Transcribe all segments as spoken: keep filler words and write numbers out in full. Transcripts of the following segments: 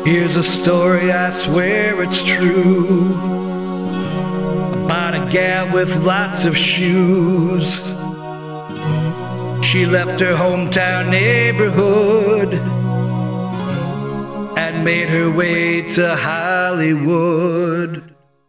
Here's a story, I swear it's true, about a gal with lots of shoes. She left her hometown neighborhood and made her way to Hollywood.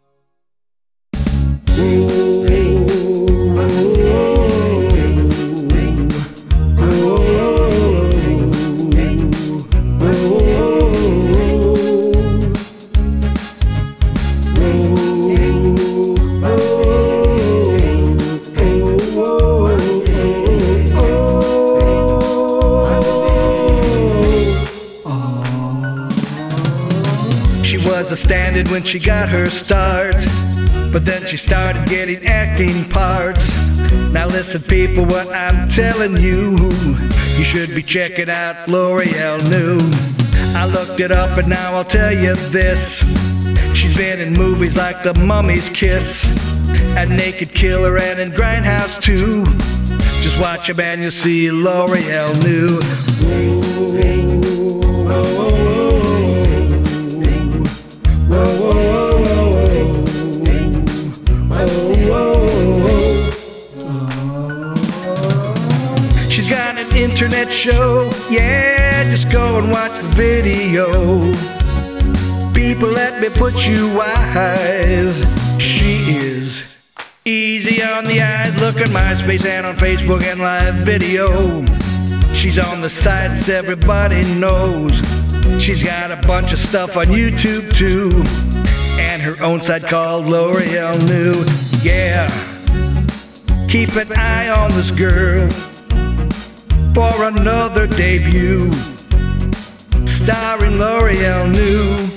She was a stand-in when she got her start, but then she started getting acting parts. Now listen people, what I'm telling you, you should be checking out L'Oreal New. I looked it up and now I'll tell you this. She's been in movies like The Mummy's Kiss, and Naked Killer, and in Grindhouse too. Just watch her man, you'll see L'Oreal New. She's got an internet show, yeah, just go and watch the video. People, let me put you wise. She is easy on the eyes, look at MySpace and on Facebook and live video. She's on the sites everybody knows. She's got a bunch of stuff on YouTube too, and her own site called L'Oreal New. Yeah, keep an eye on this girl for another debut, starring L'Oreal New.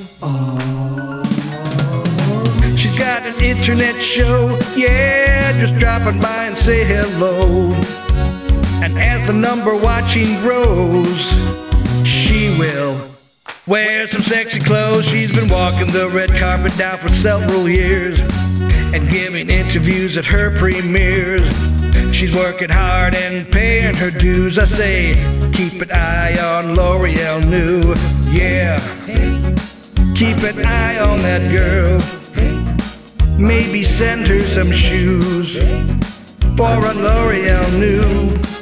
She's got an internet show, yeah, just dropping by and say hello. And as the number watching grows, she will wear some sexy clothes. She's been walking the red carpet now for several years and giving interviews at her premieres. She's working hard and paying her dues. I say, keep an eye on L'Oreal New. Yeah, keep an eye on that girl. Maybe send her some shoes for a L'Oreal New.